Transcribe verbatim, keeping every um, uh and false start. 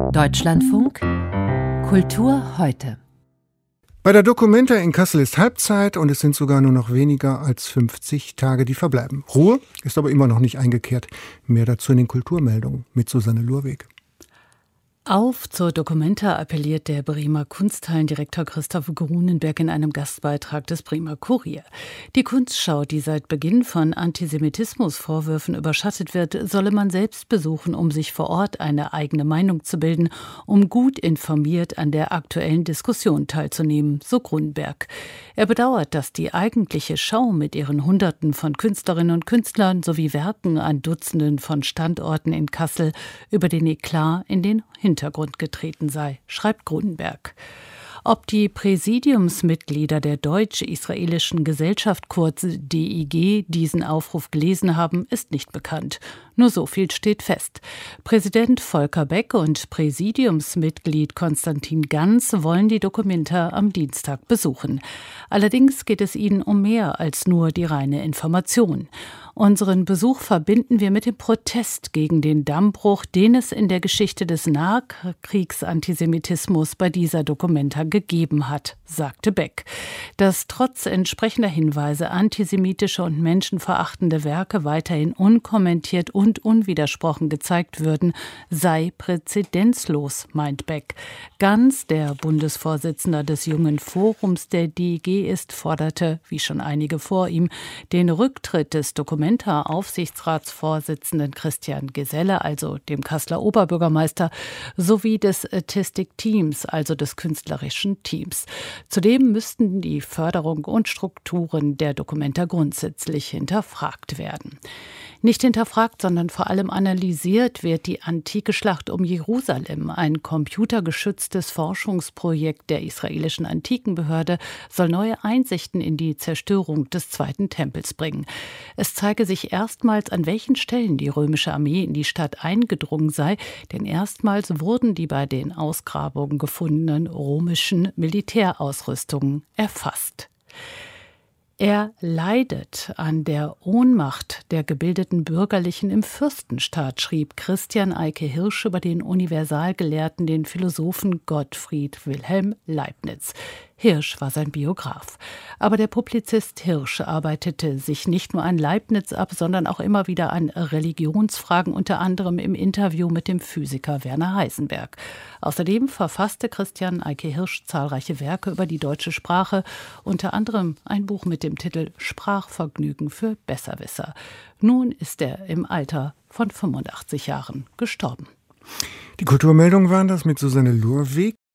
Deutschlandfunk Kultur heute. Bei der Documenta in Kassel ist Halbzeit und es sind sogar nur noch weniger als fünfzig Tage, die verbleiben. Ruhe ist aber immer noch nicht eingekehrt. Mehr dazu in den Kulturmeldungen mit Susanne Lurweg. Auf zur Documenta appelliert der Bremer Kunsthallendirektor Christoph Grunenberg in einem Gastbeitrag des Bremer Kurier. Die Kunstschau, die seit Beginn von Antisemitismusvorwürfen überschattet wird, solle man selbst besuchen, um sich vor Ort eine eigene Meinung zu bilden, um gut informiert an der aktuellen Diskussion teilzunehmen, so Grunenberg. Er bedauert, dass die eigentliche Schau mit ihren Hunderten von Künstlerinnen und Künstlern sowie Werken an Dutzenden von Standorten in Kassel über den Eklat in den Hintergrund getreten sei, schreibt Grunenberg. Ob die Präsidiumsmitglieder der Deutsch-Israelischen Gesellschaft, kurz D I G, diesen Aufruf gelesen haben, ist nicht bekannt. Nur so viel steht fest. Präsident Volker Beck und Präsidiumsmitglied Konstantin Ganz wollen die Documenta am Dienstag besuchen. Allerdings geht es ihnen um mehr als nur die reine Information. Unseren Besuch verbinden wir mit dem Protest gegen den Dammbruch, den es in der Geschichte des Nachkriegsantisemitismus bei dieser Documenta gegeben hat, sagte Beck. Dass trotz entsprechender Hinweise antisemitische und menschenverachtende Werke weiterhin unkommentiert und unwidersprochen gezeigt würden, sei präzedenzlos, meint Beck. Ganz, der Bundesvorsitzender des Jungen Forums der D I G ist, forderte, wie schon einige vor ihm, den Rücktritt des Documenta-Aufsichtsratsvorsitzenden Christian Geselle, also dem Kasseler Oberbürgermeister, sowie des Artistic-Teams, also des künstlerischen Teams. Zudem müssten die Förderung und Strukturen der Documenta grundsätzlich hinterfragt werden. Nicht hinterfragt, sondern vor allem analysiert wird die antike Schlacht um Jerusalem. Ein computergeschütztes Forschungsprojekt der israelischen Antikenbehörde soll neue Einsichten in die Zerstörung des Zweiten Tempels bringen. Es zeige sich erstmals, an welchen Stellen die römische Armee in die Stadt eingedrungen sei, denn erstmals wurden die bei den Ausgrabungen gefundenen römischen Militärausrüstungen erfasst. Er leidet an der Ohnmacht der gebildeten Bürgerlichen im Fürstenstaat, schrieb Christian Eike Hirsch über den Universalgelehrten, den Philosophen Gottfried Wilhelm Leibniz. Hirsch war sein Biograf. Aber der Publizist Hirsch arbeitete sich nicht nur an Leibniz ab, sondern auch immer wieder an Religionsfragen, unter anderem im Interview mit dem Physiker Werner Heisenberg. Außerdem verfasste Christian Eike Hirsch zahlreiche Werke über die deutsche Sprache, unter anderem ein Buch mit dem Titel Sprachvergnügen für Besserwisser. Nun ist er im Alter von fünfundachtzig Jahren gestorben. Die Kulturmeldungen waren das mit Susanne Lurweg.